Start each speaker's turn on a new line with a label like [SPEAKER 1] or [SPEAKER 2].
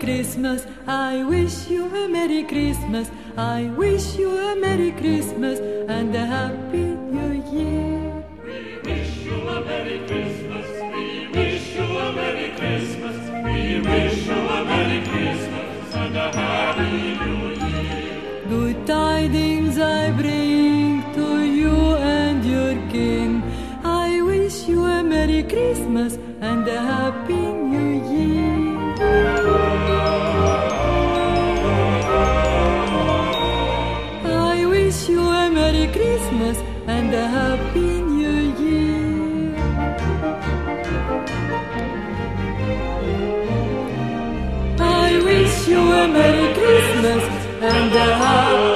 [SPEAKER 1] Christmas. I wish you a Merry Christmas. I wish you a Merry Christmas and a Happy New Year.
[SPEAKER 2] We wish you a Merry Christmas. We wish you a Merry Christmas. We wish you a Merry Christmas and a Happy New Year.
[SPEAKER 1] Good tidings I bring to you and your King. I wish you a Merry Christmas and a Happy New Year. I wish you a Merry Christmas and a Happy New Year. I wish you a Merry Christmas and a Happy